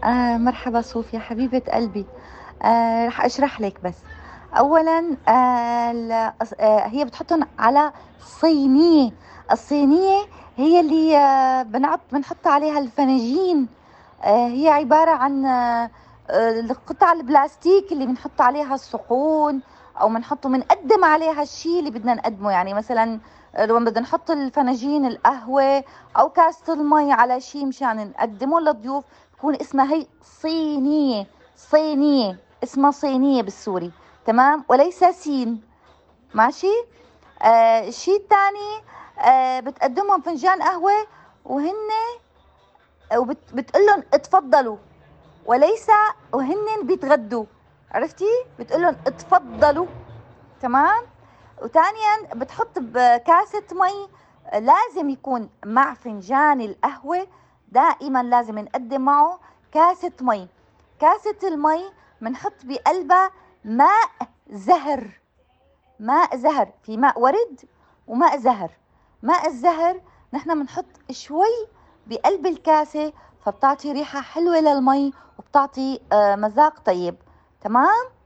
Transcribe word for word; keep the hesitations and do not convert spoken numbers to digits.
آه مرحبا صوفيا حبيبة قلبي. آه رح أشرح لك بس. أولا آه ال- أص- آه هي بتحطهم على صينية. الصينية هي اللي آه بنحط بنحط عليها الفناجين. آه هي عبارة عن آه آه، القطع البلاستيك اللي بنحط عليها الصحون، أو بنحطه بنقدم عليها الشيء اللي بدنا نقدمه. يعني مثلا آه، لو بدنا نحط الفناجين القهوة أو كاسة المي على شيء مشان نقدمه للضيوف، تكون اسمها هي صينية. صينية اسمها صينية بالسوري، تمام، وليس سين. ماشي. آه الشيء الثاني، آه بتقدمهم فنجان قهوة وهن وبتقول لهم اتفضلوا، وليس وهن بيتغدوا. عرفتي؟ بتقول لهم اتفضلوا. تمام. وثانيا بتحط بكاسة مي، لازم يكون مع فنجان القهوة، دائما لازم نقدم معه كاسة مي. كاسة المي بنحط بقلبها ماء زهر. ماء زهر، في ماء ورد وماء زهر. ماء الزهر نحن بنحط شوي بقلب الكاسة، فبتعطي ريحة حلوة للمي وبتعطي آه، مذاق طيب. تمام.